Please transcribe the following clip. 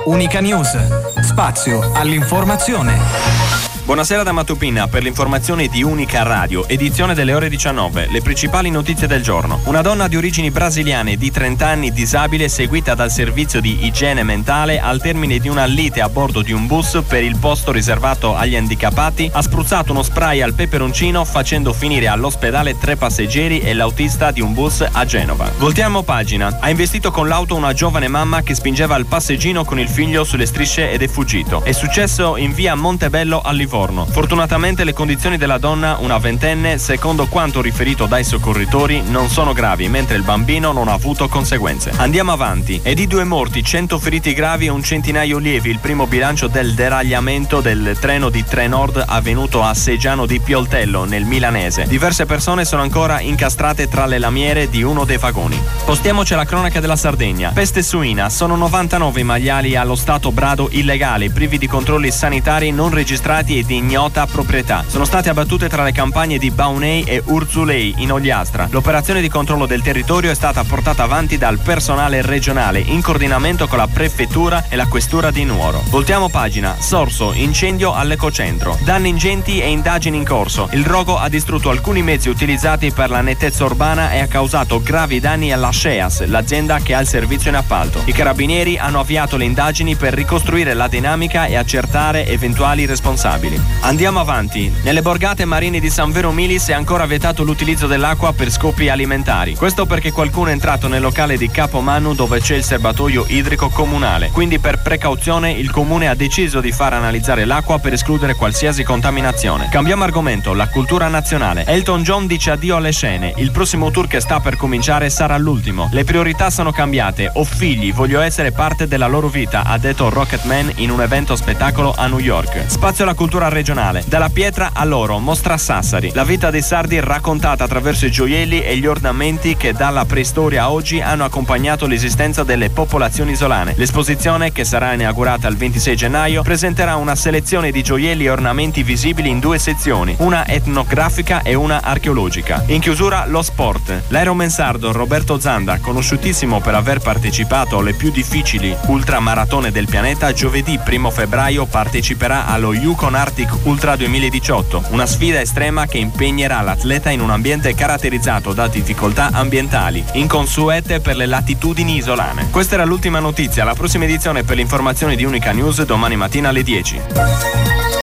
Unica News. Spazio all'informazione. Buonasera da Matupina per l'informazione di Unica Radio, edizione delle ore 19. Le principali notizie del giorno. Una donna di origini brasiliane di 30 anni, disabile, seguita dal servizio di igiene mentale al termine di una lite a bordo di un bus per il posto riservato agli handicappati, ha spruzzato uno spray al peperoncino facendo finire all'ospedale 3 passeggeri e l'autista di un bus a Genova. Voltiamo pagina. Ha investito con l'auto una giovane mamma che spingeva il passeggino con il figlio sulle strisce ed è fuggito. È successo in via Montebello a Livorno. Fortunatamente le condizioni della donna, una ventenne, secondo quanto riferito dai soccorritori, non sono gravi, mentre il bambino non ha avuto conseguenze. Andiamo avanti. E di 2 morti, 100 feriti gravi e un centinaio lievi, il primo bilancio del deragliamento del treno di Trenord avvenuto a Seggiano di Pioltello, nel milanese. Diverse persone sono ancora incastrate tra le lamiere di uno dei vagoni. Spostiamoci alla cronaca della Sardegna. Peste suina, sono 99 i maiali allo stato brado illegale, privi di controlli sanitari, non registrati e di ignota proprietà. Sono state abbattute tra le campagne di Baunei e Urzulei in Ogliastra. L'operazione di controllo del territorio è stata portata avanti dal personale regionale in coordinamento con la prefettura e la questura di Nuoro. Voltiamo pagina. Sorso, incendio all'ecocentro. Danni ingenti e indagini in corso. Il rogo ha distrutto alcuni mezzi utilizzati per la nettezza urbana e ha causato gravi danni alla SCEAS, l'azienda che ha il servizio in appalto. I carabinieri hanno avviato le indagini per ricostruire la dinamica e accertare eventuali responsabili. Andiamo avanti. Nelle borgate marine di San Vero Milis è ancora vietato l'utilizzo dell'acqua per scopi alimentari. Questo perché qualcuno è entrato nel locale di Capomannu dove c'è il serbatoio idrico comunale. Quindi per precauzione il comune ha deciso di far analizzare l'acqua per escludere qualsiasi contaminazione. Cambiamo argomento, la cultura nazionale. Elton John dice addio alle scene. Il prossimo tour che sta per cominciare sarà l'ultimo. Le priorità sono cambiate. Ho figli, voglio essere parte della loro vita, ha detto Rocketman in un evento spettacolo a New York. Spazio alla cultura regionale. Dalla pietra all'oro, mostra Sassari. La vita dei sardi raccontata attraverso i gioielli e gli ornamenti che dalla preistoria a oggi hanno accompagnato l'esistenza delle popolazioni isolane. L'esposizione, che sarà inaugurata il 26 gennaio, presenterà una selezione di gioielli e ornamenti visibili in 2 sezioni, una etnografica e una archeologica. In chiusura lo sport. L'aeroman sardo Roberto Zanda, conosciutissimo per aver partecipato alle più difficili ultramaratone del pianeta, giovedì 1 febbraio parteciperà allo Yukon Arctic Ultra 2018, una sfida estrema che impegnerà l'atleta in un ambiente caratterizzato da difficoltà ambientali, inconsuete per le latitudini isolane. Questa era l'ultima notizia, la prossima edizione per l'informazione di Unica News domani mattina alle 10.